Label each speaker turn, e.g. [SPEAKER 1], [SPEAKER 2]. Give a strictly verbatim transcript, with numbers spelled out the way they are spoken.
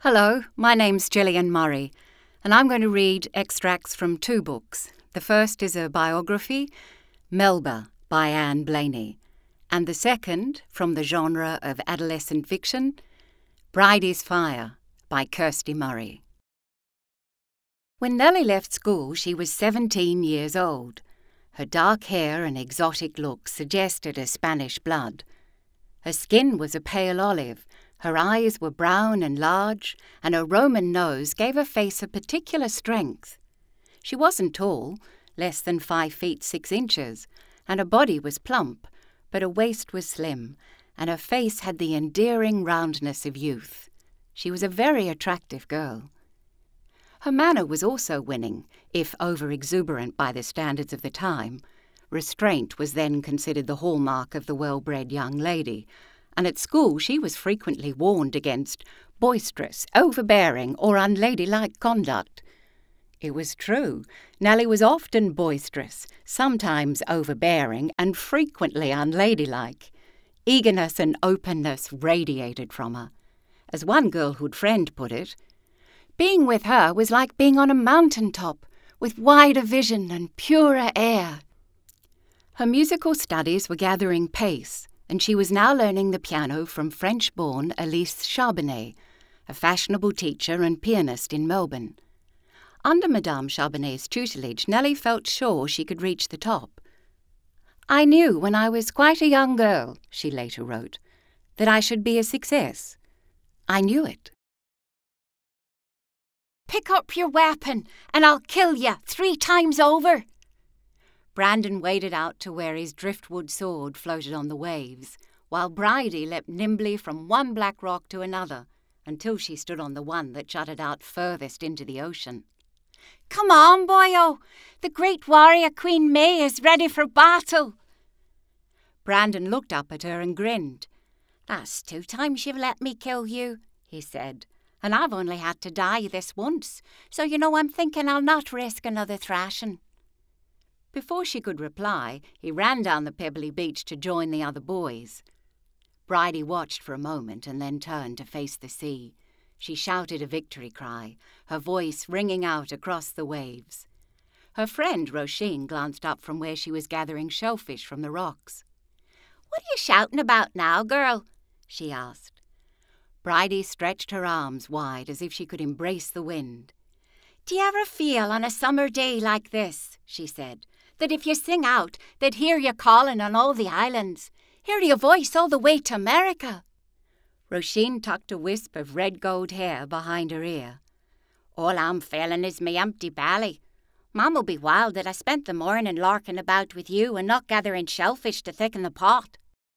[SPEAKER 1] Hello, my name's Gillian Murray, and I'm going to read extracts from two books. The first is a biography, Melba by Anne Blaney, and the second, from the genre of adolescent fiction, Bridie's Fire by Kirsty Murray. When Nellie left school, she was seventeen years old. Her dark hair and exotic look suggested a Spanish blood. Her skin was a pale olive, her eyes were brown and large, and her Roman nose gave her face a particular strength. She wasn't tall, less than five feet six inches, and her body was plump, but her waist was slim, and her face had the endearing roundness of youth. She was a very attractive girl. Her manner was also winning, if over-exuberant by the standards of the time. Restraint was then considered the hallmark of the well-bred young lady, and at school she was frequently warned against boisterous, overbearing, or unladylike conduct. It was true. Nellie was often boisterous, sometimes overbearing, and frequently unladylike. Eagerness and openness radiated from her. As one girlhood friend put it, being with her was like being on a mountain-top, with wider vision and purer air. Her musical studies were gathering pace, and she was now learning the piano from French-born Elise Charbonnet, a fashionable teacher and pianist in Melbourne. Under Madame Charbonnet's tutelage, Nellie felt sure she could reach the top. "I knew when I was quite a young girl," she later wrote, "that I should be a success. I knew it."
[SPEAKER 2] "Pick up your weapon, and I'll kill you three times over."
[SPEAKER 1] Brandon waded out to where his driftwood sword floated on the waves, while Bridie leapt nimbly from one black rock to another, until she stood on the one that jutted out furthest into the ocean.
[SPEAKER 2] "Come on, boyo! The great warrior Queen May is ready for battle."
[SPEAKER 1] Brandon looked up at her and grinned.
[SPEAKER 2] "That's two times you've let me kill you," he said, "and I've only had to die this once, so you know I'm thinking I'll not risk another thrashing."
[SPEAKER 1] Before she could reply, he ran down the pebbly beach to join the other boys. Bridie watched for a moment and then turned to face the sea. She shouted a victory cry, her voice ringing out across the waves. Her friend Roisin glanced up from where she was gathering shellfish from the rocks.
[SPEAKER 2] "What are you shouting about now, girl?" she asked.
[SPEAKER 1] Bridie stretched her arms wide as if she could embrace the wind.
[SPEAKER 2] "Do you ever feel on a summer day like this," she said, "that if you sing out, they'd hear you calling on all the islands, hear your voice all the way to America?"
[SPEAKER 1] Roisin tucked a wisp of red gold hair behind her ear.
[SPEAKER 2] "All I'm feeling is me empty belly. Mum'll be wild that I spent the morning larking about with you and not gathering shellfish to thicken the pot."